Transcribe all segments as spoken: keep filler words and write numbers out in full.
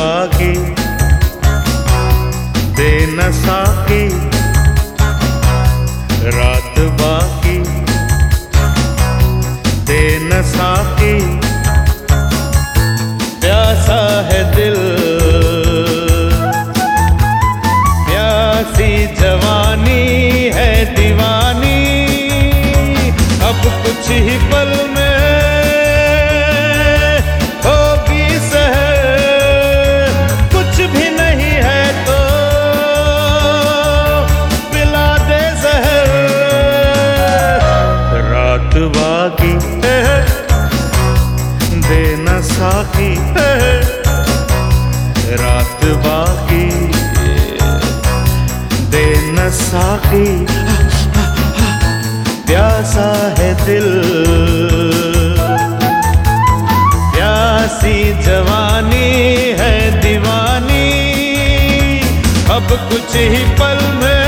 बाकी दे न साकी, रात बाकी दे न साकी, प्यासा है दिल प्यासी जवानी है दीवानी, अब कुछ ही पल में होगी सहर, कुछ भी नहीं है तो पिला दे जहर, रात बाकी दे न साकी, रात बाकी दे न साकी, प्यासा है दिल प्यासी जवानी है दीवानी, अब कुछ ही पल में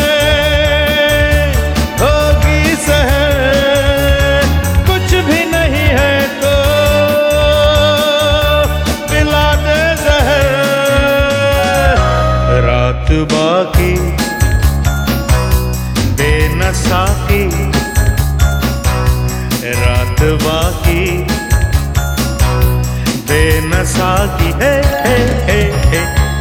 होगी सहर, कुछ भी नहीं है तो पिला दे जहर, रात बाकी दे न साकी, रात बाकी दे न साकी, हे हे हे हे।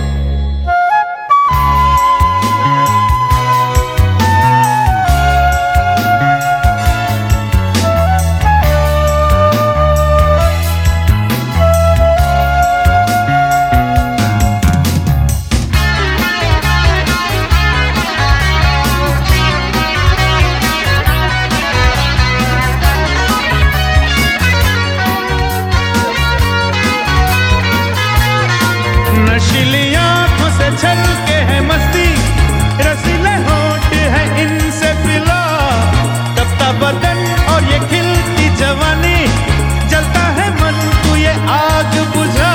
नशीली आंखों से छलके है मस्ती, रसीले होंठ है इनसे पिला, तपता बदन और ये खिलती जवानी, जलता है मन तू ये आग बुझा,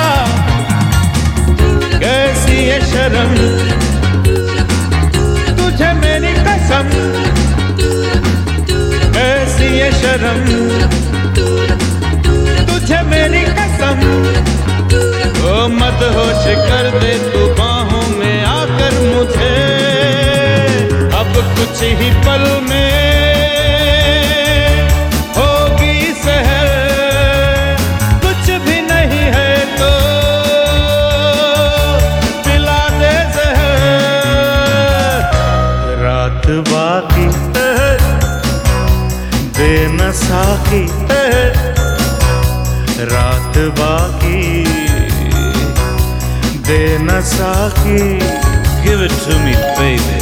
कैसी ये शर्म तुझे मेरी कसम, कैसी ये शर्म तुझे मेरी कसम, ओ मदहोश कर दे तू बाहों में आकर मुझे, अब कुछ ही पल में होगी सहर, कुछ भी नहीं है तो पिला दे जहर, रात बाकी दे न साकी, रात बाकी दे न साकी, give it to me baby।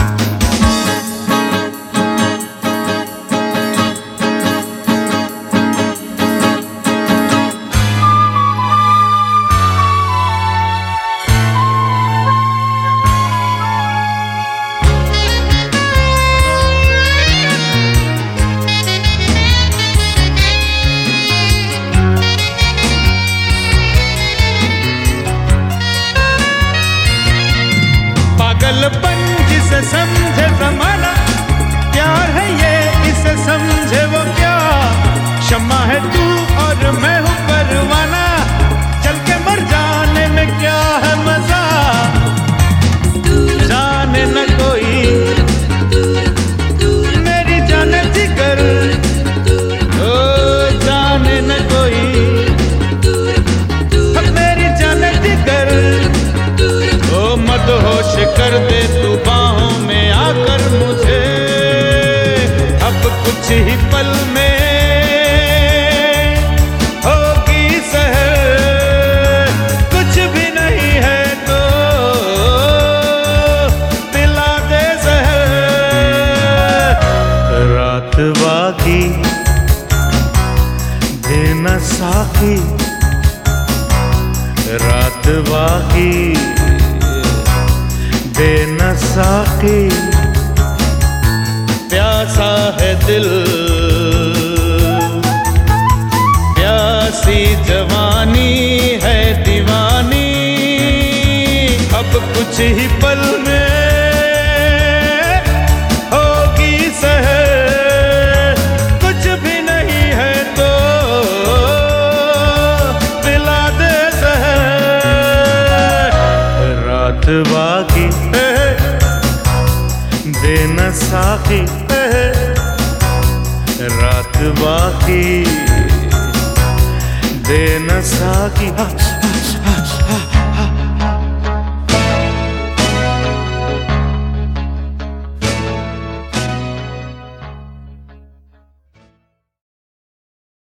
पागलपन जिसे समझे जमाना, प्यार है ये इसे समझे वो क्या, शम्मा है तू और मैं हूँ परवाना, चल के मर जाने में क्या है मजा, जाने न कोई मेरी जाने जिगर, ओ जाने न कोई मेरी जाने जिगर, ओ मदहोश कर दे तू बाहों में आकर मुझे, अब कुछ ही पल में होगी सहर, कुछ भी नहीं है तो पिला दे जहर, रात बाकी दे न साकी, रात बाकी दे न साकी, प्यासा है दिल प्यासी जवानी है दीवानी, अब कुछ ही पल में होगी सहर, कुछ भी नहीं है तो पिला दे जहर, रात बाकी देना साकी, रात बाकी देना साकी।